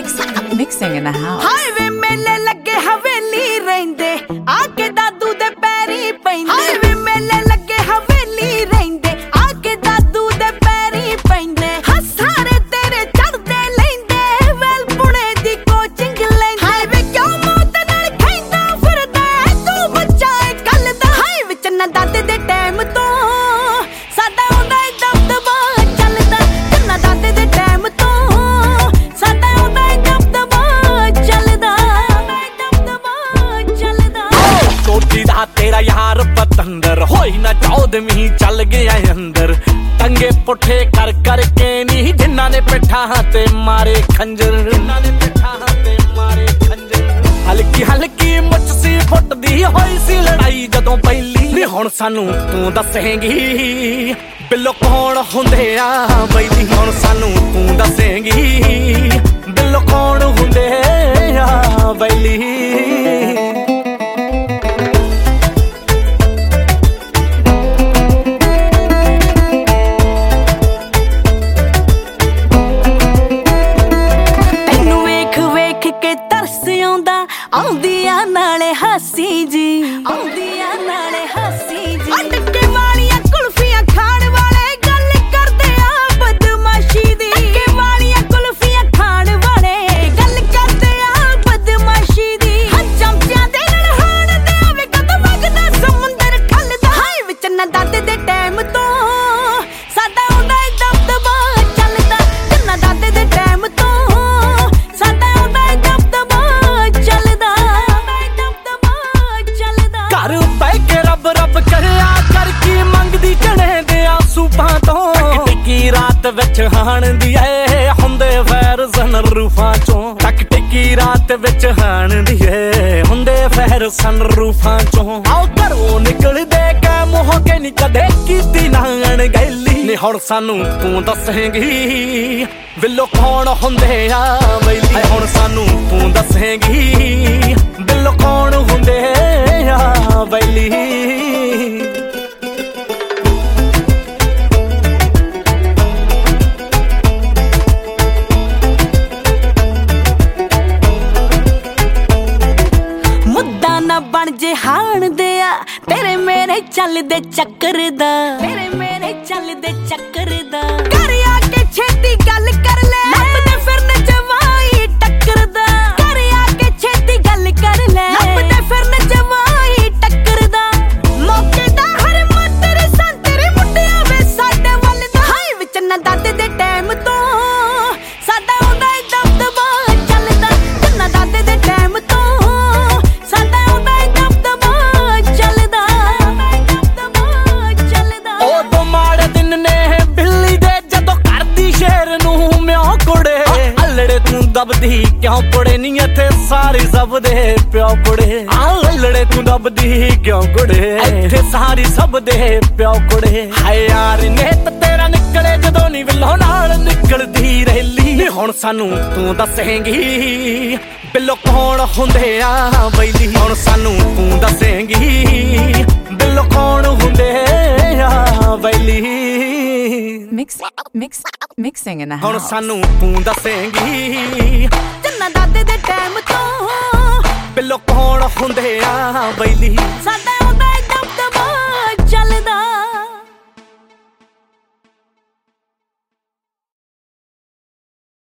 Mixing in the house. हाईवे मेले लगे हवेली रहिंदे आके दादू दे पैरी पैंदे हाईवे मेले लगे हवेली रहिंदे आके दादू दे पैरी पैंदे हसारे तेरे चढ़दे लेंदे वेल पुणे दी कोचिंग लेंदे हाईवे क्यों मौत नाल खैंदा फिरदा तू बच्चा है कल दा हाईवे च ना दादे दे टाइम तो साडा हुंदा ही दबदबा चलदा ना दादे दे टाइम तो साडा हुंदा ही दबदबा चलदा कोठी दा तेरा यार पतंदर होई ना चौदवीं चल गया अंदर टंगे पुठे कर करके नी जिन्ना ने पिठा ते मारे खंजर जिन्ना ने पिठा ते मारे खंजर हल्की हल्की मुझसी फुटदी होई सी लड़ाई जदों पहली नी हुण सानू तू दसेंगी बिल्लो कौन हुंदे आ बैली हुण सानू तू दसेंगी बिल्लो कौन हुंदे आ बैली आउंदिया नाले हासी जी आउंदिया नाले हासी जी अटके वालियां कुल्फियां खाण वाले गल करदे आ बदमाशी दी अटके वालियां कुल्फियां खाण वाले गल करदे आ बदमाशी दी चमचियां दे नहाण दे आवे कद वगदा समुंदर खलदा हाय विच ना दादे दे टाइम तो साडा हुंदा ही दबदबा चलदा ना दादे दे टाइम तो साडा हुंदा ही दबदबा रात विच हाण दी ऐ हुंदे फैर सनरूफां चों टक टिकी रात विच हाण दी ऐ हुंदे फैर सनरूफां चों आओ घरों निकलदे कै मोह के नी कदे कीती नाण गैली नी हुण सानू तू दसेंगी बिल्लो कौन हुंदे आ बैली हुण सानू तू दसेंगी बिल्लो कौन हुंदे आ बैली बन जे हाण दिया तेरे मेरे चलदे चक्कर दा तेरे मेरे चलदे चक्कर दा घर आके छेती गल कर ले लभदे फिरने जवाई टक्कर दा घर आके छेती गल कर ले लभदे फिरने जवाई टक्कर दा मौके दा हर मातरे संतरे मुंडिया वे साडे वल दा हाय विच ना दादे दे टाइम तो साडा हुंदा ही दबदबा चलदा ना दादे दे टाइम तो दबदी क्यों कुड़े नी इत्थे सारी सब दे प्यो कुड़े आ लड़े तू दबदी क्यों कुड़े इत्थे सारी सब दे प्यो कुड़े हाय यार नेत तेरा निकले जदों नी विल्लो नाल निकलदी रैली हुण सानू तू दसेंगी बिल्लो कौन हुंदे आ बैली हुण सानू तू दसेंगी बिल्लो कौन हुंदे आ बैली Mixing in the house. हुण सानू तू दसेंगी जन्ना दादे दे टाइम तो बिल्लो कौन हुंदे आ बैली साडा